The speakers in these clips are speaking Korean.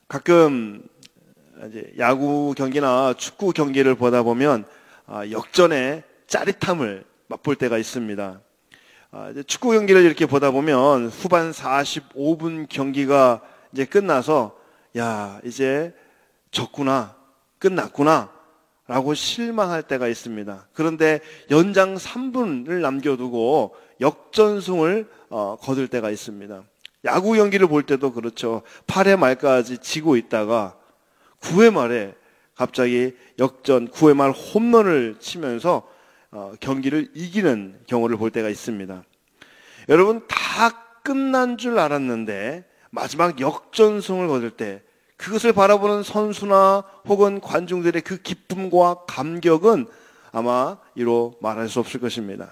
가끔 이제 야구 경기나 축구 경기를 보다 보면 역전의 짜릿함을 맛볼 때가 있습니다. 이제 축구 경기를 이렇게 보다 보면 후반 45분 경기가 이제 끝나서 야, 이제 졌구나, 끝났구나 라고 실망할 때가 있습니다. 그런데 연장 3분을 남겨두고 역전승을 거둘 때가 있습니다. 야구 경기를 볼 때도 그렇죠. 8회 말까지 지고 있다가 9회 말에 갑자기 역전 9회 말 홈런을 치면서 경기를 이기는 경우를 볼 때가 있습니다. 여러분, 다 끝난 줄 알았는데 마지막 역전승을 거둘 때 그것을 바라보는 선수나 혹은 관중들의 그 기쁨과 감격은 아마 이로 말할 수 없을 것입니다.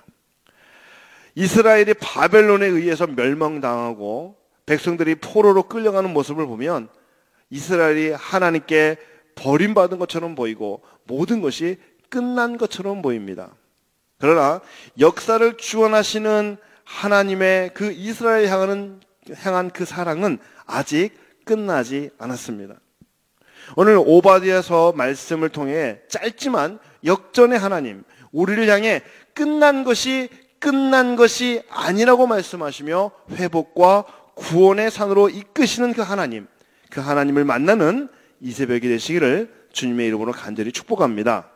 이스라엘이 바벨론에 의해서 멸망당하고 백성들이 포로로 끌려가는 모습을 보면 이스라엘이 하나님께 버림받은 것처럼 보이고 모든 것이 끝난 것처럼 보입니다. 그러나 역사를 주관하시는 하나님의 그 이스라엘 향한 그 사랑은 아직 끝나지 않았습니다. 오늘 오바댜서 말씀을 통해 짧지만 역전의 하나님, 우리를 향해 끝난 것이 아니라고 말씀하시며 회복과 구원의 산으로 이끄시는 그 하나님을 만나는 이 새벽이 되시기를 주님의 이름으로 간절히 축복합니다.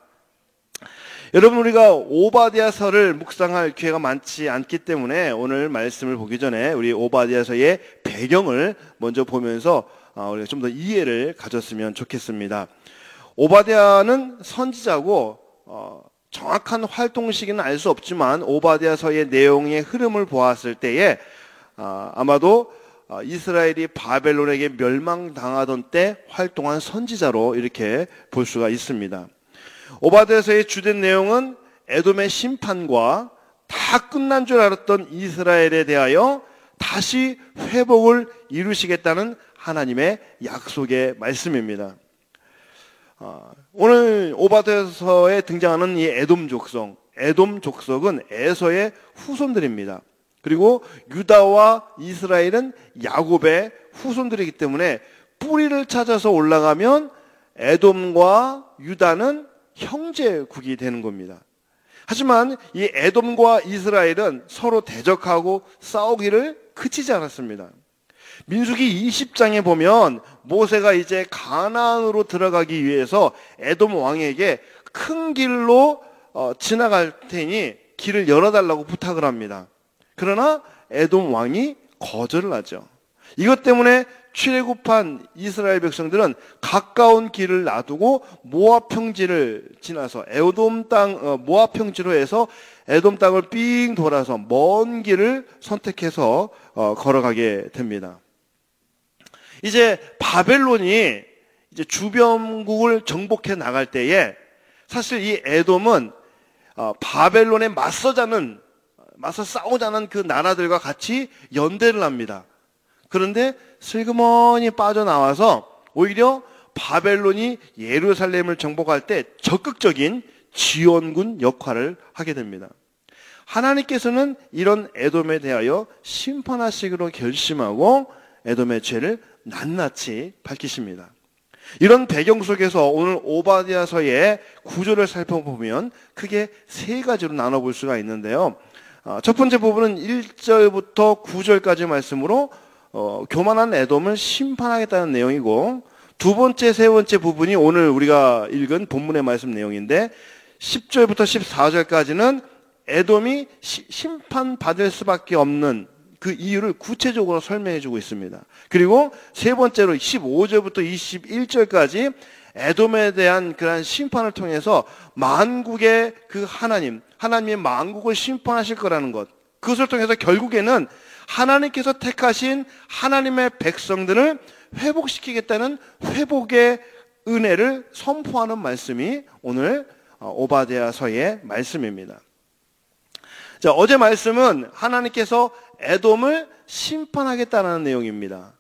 여러분, 우리가 오바댜서를 묵상할 기회가 많지 않기 때문에 오늘 말씀을 보기 전에 우리 오바댜서의 배경을 먼저 보면서 우리가 좀 더 이해를 가졌으면 좋겠습니다. 오바댜는 선지자고 정확한 활동 시기는 알 수 없지만 오바댜서의 내용의 흐름을 보았을 때에 아마도 이스라엘이 바벨론에게 멸망당하던 때 활동한 선지자로 이렇게 볼 수가 있습니다. 오바댜서의 주된 내용은 에돔의 심판과 다 끝난 줄 알았던 이스라엘에 대하여 다시 회복을 이루시겠다는 하나님의 약속의 말씀입니다. 오늘 오바댜서에 등장하는 이 에돔 족속은 에서의 후손들입니다. 그리고 유다와 이스라엘은 야곱의 후손들이기 때문에 뿌리를 찾아서 올라가면 에돔과 유다는 형제국이 되는 겁니다. 하지만 이 에돔과 이스라엘은 서로 대적하고 싸우기를 그치지 않았습니다. 민수기 20장에 보면 모세가 이제 가나안으로 들어가기 위해서 에돔 왕에게 큰 길로 지나갈 테니 길을 열어달라고 부탁을 합니다. 그러나 에돔 왕이 거절을 하죠. 이것 때문에 출애굽한 이스라엘 백성들은 가까운 길을 놔두고 모압 평지를 지나서 모압 평지로 해서 에돔 땅을 삥 돌아서 먼 길을 선택해서 걸어가게 됩니다. 이제 바벨론이 이제 주변국을 정복해 나갈 때에 사실 이 에돔은 바벨론에 맞서 싸우자는 그 나라들과 같이 연대를 합니다. 그런데 슬그머니 빠져나와서 오히려 바벨론이 예루살렘을 정복할 때 적극적인 지원군 역할을 하게 됩니다. 하나님께서는 이런 에돔에 대하여 심판하시기로 결심하고 에돔의 죄를 낱낱이 밝히십니다. 이런 배경 속에서 오늘 오바댜서의 구조를 살펴보면 크게 세 가지로 나눠볼 수가 있는데요. 첫 번째 부분은 1절부터 9절까지 말씀으로 교만한 에돔을 심판하겠다는 내용이고, 두 번째, 세 번째 부분이 오늘 우리가 읽은 본문의 말씀 내용인데 10절부터 14절까지는 에돔이 심판받을 수밖에 없는 그 이유를 구체적으로 설명해 주고 있습니다. 그리고 세 번째로 15절부터 21절까지 에돔에 대한 그러한 심판을 통해서 만국의 그 하나님의 만국을 심판하실 거라는 것, 그것을 통해서 결국에는 하나님께서 택하신 하나님의 백성들을 회복시키겠다는 회복의 은혜를 선포하는 말씀이 오늘 오바댜서의 말씀입니다. 자, 어제 말씀은 하나님께서 에돔을 심판하겠다는 내용입니다.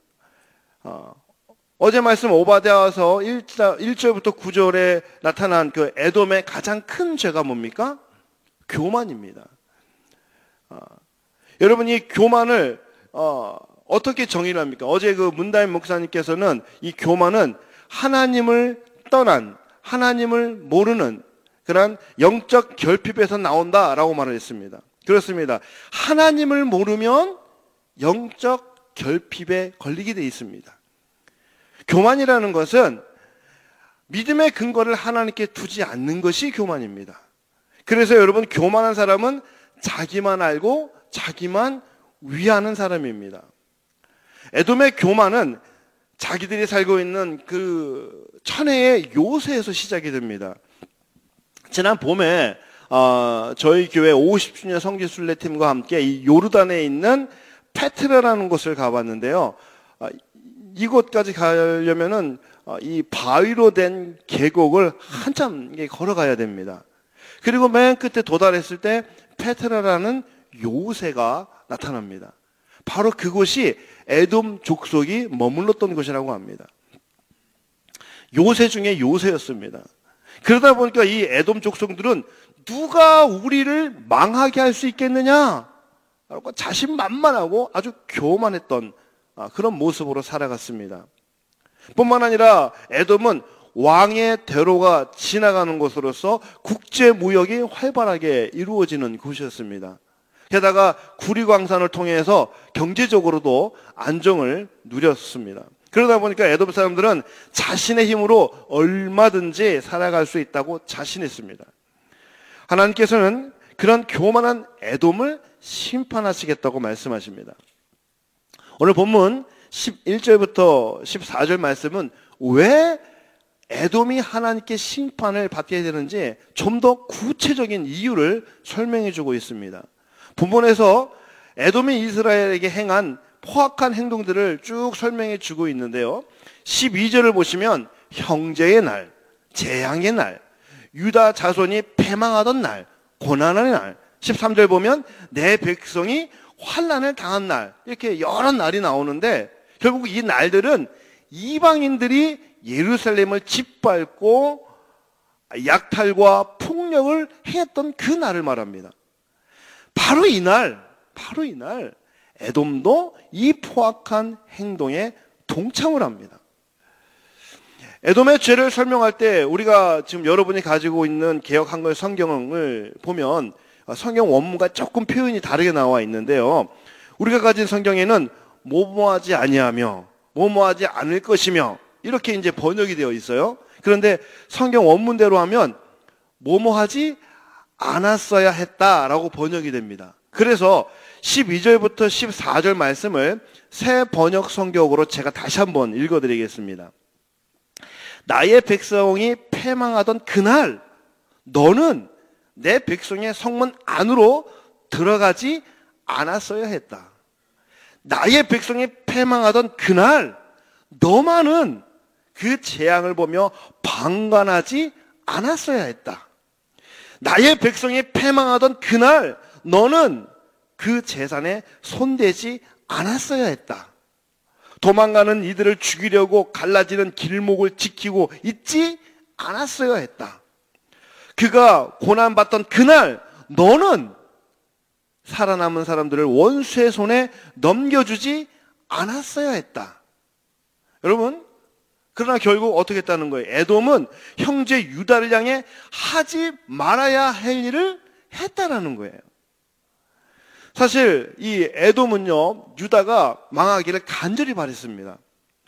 어제 말씀 오바댜서 1절부터 9절에 나타난 그 에돔의 가장 큰 죄가 뭡니까? 교만입니다. 여러분, 이 교만을 어떻게 정의를 합니까? 어제 그 문다임 목사님께서는 이 교만은 하나님을 떠난, 하나님을 모르는 그런 영적 결핍에서 나온다라고 말을 했습니다. 그렇습니다. 하나님을 모르면 영적 결핍에 걸리게 돼 있습니다. 교만이라는 것은 믿음의 근거를 하나님께 두지 않는 것이 교만입니다. 그래서 여러분, 교만한 사람은 자기만 알고 자기만 위하는 사람입니다. 에돔의 교만은 자기들이 살고 있는 그 천혜의 요새에서 시작이 됩니다. 지난 봄에 저희 교회 50주년 성지순례팀과 함께 이 요르단에 있는 페트라라는 곳을 가봤는데요. 이곳까지 가려면은 이 바위로 된 계곡을 한참 걸어가야 됩니다. 그리고 맨 끝에 도달했을 때 페트라라는 요새가 나타납니다. 바로 그곳이 에돔 족속이 머물렀던 곳이라고 합니다. 요새 중에 요새였습니다. 그러다 보니까 이 에돔 족속들은 누가 우리를 망하게 할 수 있겠느냐? 라고 자신만만하고 아주 교만했던 그런 모습으로 살아갔습니다. 뿐만 아니라 에돔은 왕의 대로가 지나가는 곳으로서 국제 무역이 활발하게 이루어지는 곳이었습니다. 게다가 구리광산을 통해서 경제적으로도 안정을 누렸습니다. 그러다 보니까 에돔 사람들은 자신의 힘으로 얼마든지 살아갈 수 있다고 자신했습니다. 하나님께서는 그런 교만한 에돔을 심판하시겠다고 말씀하십니다. 오늘 본문 11절부터 14절 말씀은 왜 에돔이 하나님께 심판을 받게 되는지 좀 더 구체적인 이유를 설명해 주고 있습니다. 본문에서 에돔이 이스라엘에게 행한 포악한 행동들을 쭉 설명해 주고 있는데요. 12절을 보시면 형제의 날, 재앙의 날, 유다 자손이 패망하던 날, 고난의 날, 13절 보면 내 백성이 환난을 당한 날, 이렇게 여러 날이 나오는데 결국 이 날들은 이방인들이 예루살렘을 짓밟고 약탈과 폭력을 했던 그 날을 말합니다. 바로 이날 에돔도 이 포악한 행동에 동참을 합니다. 에돔의 죄를 설명할 때 우리가 지금 여러분이 가지고 있는 개역 한글 성경을 보면 성경 원문과 조금 표현이 다르게 나와 있는데요. 우리가 가진 성경에는 뭐뭐하지 아니하며 뭐뭐하지 않을 것이며 이렇게 이제 번역이 되어 있어요. 그런데 성경 원문대로 하면 뭐뭐하지 않았어야 했다라고 번역이 됩니다. 그래서 12절부터 14절 말씀을 새 번역 성경으로 제가 다시 한번 읽어드리겠습니다. 나의 백성이 패망하던 그날 너는 내 백성의 성문 안으로 들어가지 않았어야 했다. 나의 백성이 패망하던 그날 너만은 그 재앙을 보며 방관하지 않았어야 했다. 나의 백성이 패망하던 그날 너는 그 재산에 손대지 않았어야 했다. 도망가는 이들을 죽이려고 갈라지는 길목을 지키고 있지 않았어야 했다. 그가 고난받던 그날 너는 살아남은 사람들을 원수의 손에 넘겨주지 않았어야 했다. 여러분, 그러나 결국 어떻게 했다는 거예요? 에돔은 형제 유다를 향해 하지 말아야 할 일을 했다라는 거예요. 사실 이 에돔은요, 유다가 망하기를 간절히 바랬습니다.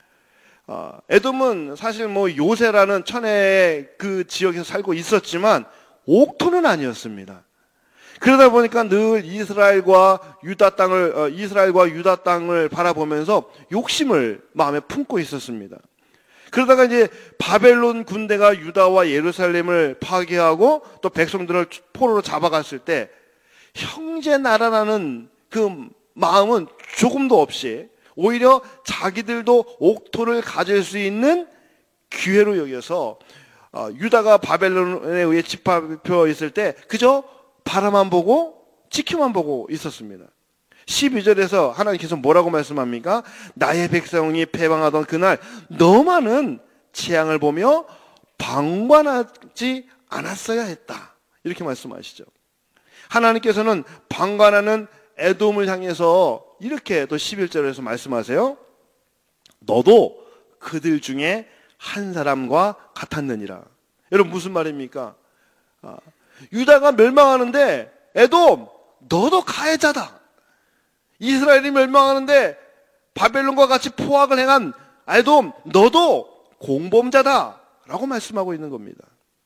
에돔은 사실 뭐 요새라는 천혜의 그 지역에서 살고 있었지만 옥토는 아니었습니다. 그러다 보니까 늘 이스라엘과 유다 땅을 바라보면서 욕심을 마음에 품고 있었습니다. 그러다가 이제 바벨론 군대가 유다와 예루살렘을 파괴하고 또 백성들을 포로로 잡아갔을 때 형제 나라라는 그 마음은 조금도 없이 오히려 자기들도 옥토를 가질 수 있는 기회로 여겨서 유다가 바벨론에 의해 짓밟혀 있을 때 그저 바라만 보고 지켜만 보고 있었습니다. 12절에서 하나님께서 뭐라고 말씀합니까? 나의 백성이 패망하던 그날 너만은 재앙을 보며 방관하지 않았어야 했다. 이렇게 말씀하시죠. 하나님께서는 방관하는 에돔을 향해서 이렇게 또 11절에서 말씀하세요. 너도 그들 중에 한 사람과 같았느니라. 여러분 무슨 말입니까? 유다가 멸망하는데 에돔 너도 가해자다. 이스라엘이 멸망하는데 바벨론과 같이 포악을 행한 에돔 너도 공범자다 라고 말씀하고 있는 겁니다.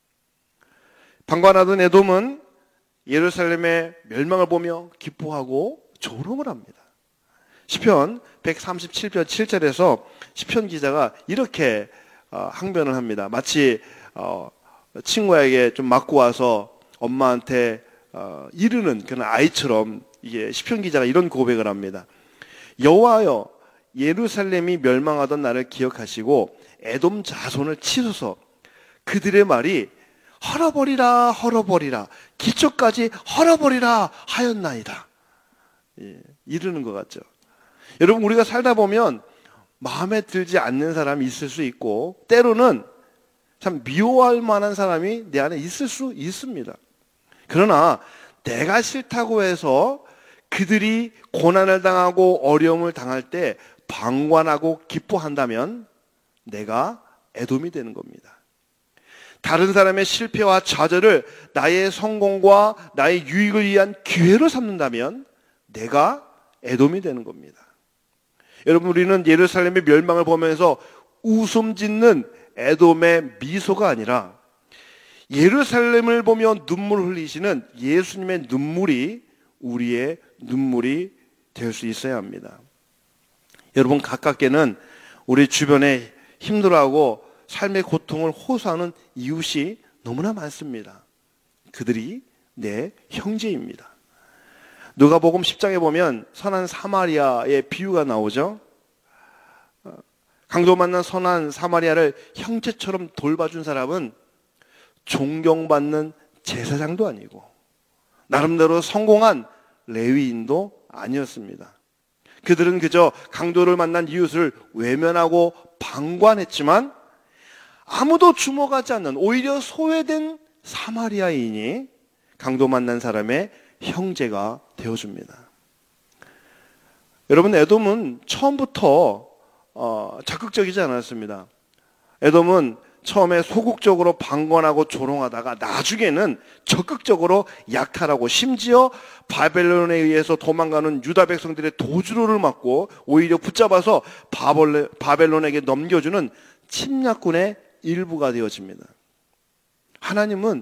방관하던 에돔은 예루살렘의 멸망을 보며 기뻐하고 조롱을 합니다. 시편 137편 7절에서 시편 기자가 이렇게 항변을 합니다. 마치 친구에게 좀 맞고 와서 엄마한테 이르는 그런 아이처럼 이게 시편 기자가 이런 고백을 합니다. 여호와여 예루살렘이 멸망하던 날을 기억하시고 에돔 자손을 치소서. 그들의 말이 헐어버리라 헐어버리라 기초까지 헐어버리라 하였나이다. 이르는 것 같죠. 여러분 우리가 살다 보면 마음에 들지 않는 사람이 있을 수 있고 때로는 참 미워할 만한 사람이 내 안에 있을 수 있습니다. 그러나 내가 싫다고 해서 그들이 고난을 당하고 어려움을 당할 때 방관하고 기뻐한다면 내가 에돔이 되는 겁니다. 다른 사람의 실패와 좌절을 나의 성공과 나의 유익을 위한 기회로 삼는다면 내가 에돔이 되는 겁니다. 여러분 우리는 예루살렘의 멸망을 보면서 웃음 짓는 에돔의 미소가 아니라 예루살렘을 보며 눈물 흘리시는 예수님의 눈물이 우리의 눈물이 될 수 있어야 합니다. 여러분 가깝게는 우리 주변에 힘들어하고 삶의 고통을 호소하는 이웃이 너무나 많습니다. 그들이 내 형제입니다. 누가복음 10장에 보면 선한 사마리아의 비유가 나오죠. 강도 만난 선한 사마리아를 형제처럼 돌봐준 사람은 존경받는 제사장도 아니고 나름대로 성공한 레위인도 아니었습니다. 그들은 그저 강도를 만난 이웃을 외면하고 방관했지만 아무도 주목하지 않는 오히려 소외된 사마리아인이 강도 만난 사람의 형제가 되어줍니다. 여러분 에돔은 처음부터 적극적이지 않았습니다. 에돔은 처음에 소극적으로 방관하고 조롱하다가 나중에는 적극적으로 약탈하고 심지어 바벨론에 의해서 도망가는 유다 백성들의 도주로를 막고 오히려 붙잡아서 바벨론에게 넘겨주는 침략군의 일부가 되어집니다. 하나님은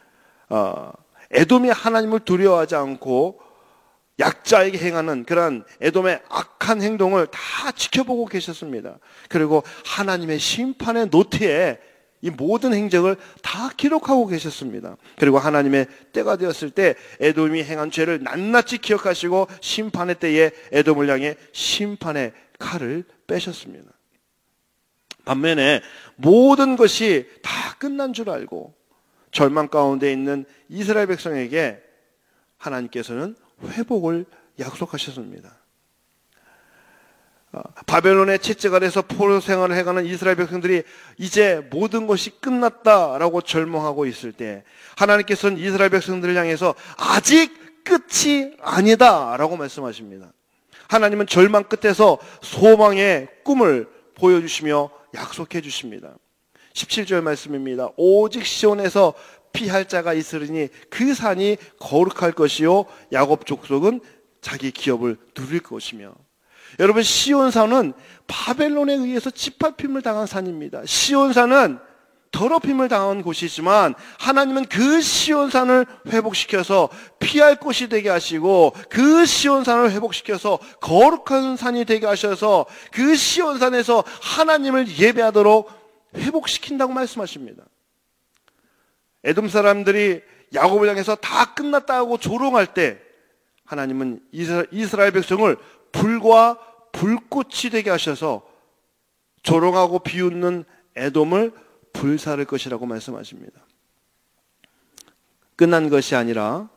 에돔이 하나님을 두려워하지 않고 약자에게 행하는 그러한 에돔의 악한 행동을 다 지켜보고 계셨습니다. 그리고 하나님의 심판의 노트에 이 모든 행적을 다 기록하고 계셨습니다. 그리고 하나님의 때가 되었을 때 에돔이 행한 죄를 낱낱이 기억하시고 심판의 때에 에돔을 향해 심판의 칼을 빼셨습니다. 반면에 모든 것이 다 끝난 줄 알고 절망 가운데 있는 이스라엘 백성에게 하나님께서는 회복을 약속하셨습니다. 바벨론의 채찍 아래서 포로 생활을 해가는 이스라엘 백성들이 이제 모든 것이 끝났다라고 절망하고 있을 때 하나님께서는 이스라엘 백성들을 향해서 아직 끝이 아니다라고 말씀하십니다. 하나님은 절망 끝에서 소망의 꿈을 보여주시며 약속해 주십니다. 17절 말씀입니다. 오직 시온에서 피할 자가 있으리니 그 산이 거룩할 것이요 야곱 족속은 자기 기업을 누릴 것이며. 여러분 시온산은 바벨론에 의해서 짓밟힘을 당한 산입니다. 시온산은 더럽힘을 당한 곳이지만 하나님은 그 시온산을 회복시켜서 피할 곳이 되게 하시고 그 시온산을 회복시켜서 거룩한 산이 되게 하셔서 그 시온산에서 하나님을 예배하도록 회복시킨다고 말씀하십니다. 에돔 사람들이 야곱을 향해서 다 끝났다고 조롱할 때 하나님은 이스라엘 백성을 불과 불꽃이 되게 하셔서 조롱하고 비웃는 에돔을 불사를 것이라고 말씀하십니다. 끝난 것이 아니라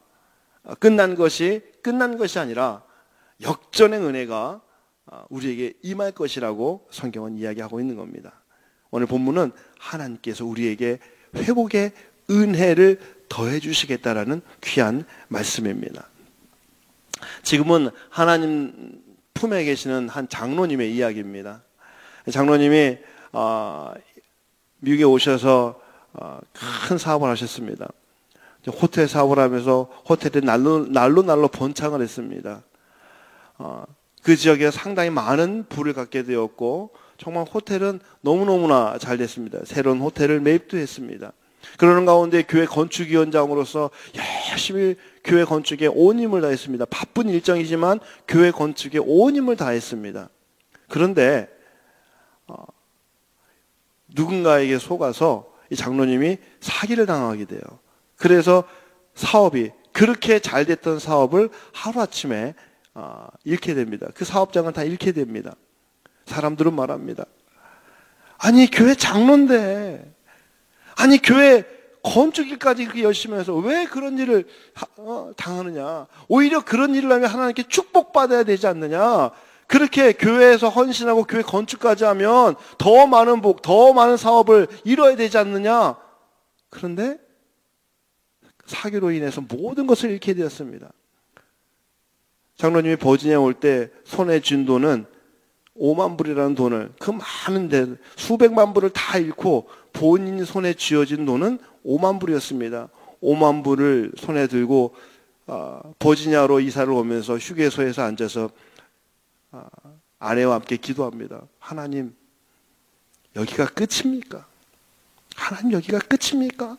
역전의 은혜가 우리에게 임할 것이라고 성경은 이야기하고 있는 겁니다. 오늘 본문은 하나님께서 우리에게 회복의 은혜를 더해 주시겠다라는 귀한 말씀입니다. 지금은 하나님 품에 계시는 한 장로님의 이야기입니다. 장로님이 미국에 오셔서 큰 사업을 하셨습니다. 호텔 사업을 하면서 호텔에 날로 번창을 했습니다. 그 지역에 상당히 많은 부를 갖게 되었고 정말 호텔은 너무너무나 잘 됐습니다. 새로운 호텔을 매입도 했습니다. 그러는 가운데 교회 건축위원장으로서 열심히 교회 건축에 온 힘을 다했습니다. 바쁜 일정이지만 교회 건축에 온 힘을 다했습니다. 그런데 누군가에게 속아서 이 장로님이 사기를 당하게 돼요. 그래서 사업이 그렇게 잘 됐던 사업을 하루아침에 잃게 됩니다. 그 사업장은 다 잃게 됩니다. 사람들은 말합니다. 아니 교회 장로인데, 아니 교회 건축일까지 그렇게 열심히 해서 왜 그런 일을 당하느냐. 오히려 그런 일을 하면 하나님께 축복받아야 되지 않느냐. 그렇게 교회에서 헌신하고 교회 건축까지 하면 더 많은 복, 더 많은 사업을 이뤄야 되지 않느냐. 그런데 사기로 인해서 모든 것을 잃게 되었습니다. 장로님이 버지니아에 올 때 손에 쥔 돈은 5만 불이라는 돈을, 그 많은 데 수백만 불을 다 잃고 본인 손에 쥐어진 돈은 5만 불이었습니다. 5만 불을 손에 들고 버지니아로 이사를 오면서 휴게소에서 앉아서 아내와 함께 기도합니다. 하나님, 여기가 끝입니까? 하나님, 여기가 끝입니까?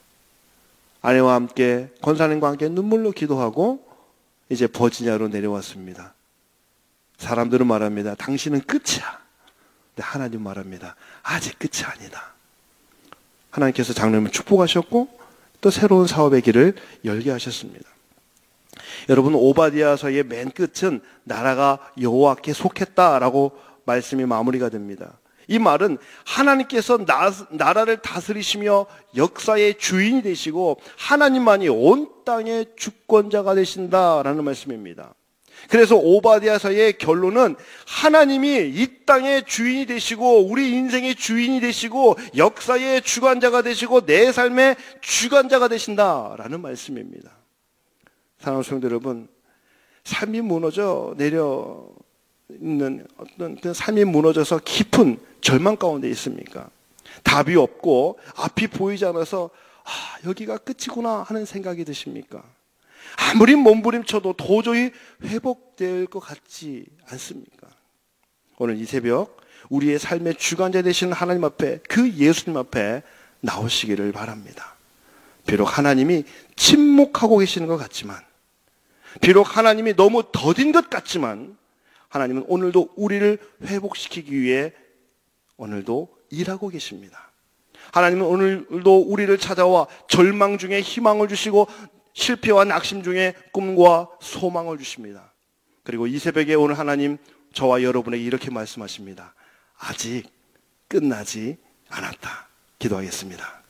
아내와 함께, 권사님과 함께 눈물로 기도하고 이제 버지니아로 내려왔습니다. 사람들은 말합니다. 당신은 끝이야. 근데 하나님 말합니다. 아직 끝이 아니다. 하나님께서 장로님을 축복하셨고 또 새로운 사업의 길을 열게 하셨습니다. 여러분, 오바댜서의 맨 끝은 나라가 여호와께 속했다라고 말씀이 마무리가 됩니다. 이 말은 하나님께서 나라를 다스리시며 역사의 주인이 되시고 하나님만이 온 땅의 주권자가 되신다라는 말씀입니다. 그래서 오바댜서의 결론은 하나님이 이 땅의 주인이 되시고 우리 인생의 주인이 되시고 역사의 주관자가 되시고 내 삶의 주관자가 되신다라는 말씀입니다. 사랑하는 성도 여러분, 삶이 무너져 내려 있는 어떤 그 삶이 무너져서 깊은 절망 가운데 있습니까? 답이 없고 앞이 보이지 않아서 여기가 끝이구나 하는 생각이 드십니까? 아무리 몸부림쳐도 도저히 회복될 것 같지 않습니까? 오늘 이 새벽 우리의 삶의 주관자 되시는 하나님 앞에, 그 예수님 앞에 나오시기를 바랍니다. 비록 하나님이 침묵하고 계시는 것 같지만, 비록 하나님이 너무 더딘 것 같지만, 하나님은 오늘도 우리를 회복시키기 위해 오늘도 일하고 계십니다. 하나님은 오늘도 우리를 찾아와 절망 중에 희망을 주시고 실패와 낙심 중에 꿈과 소망을 주십니다. 그리고 이 새벽에 오늘 하나님 저와 여러분에게 이렇게 말씀하십니다. 아직 끝나지 않았다. 기도하겠습니다.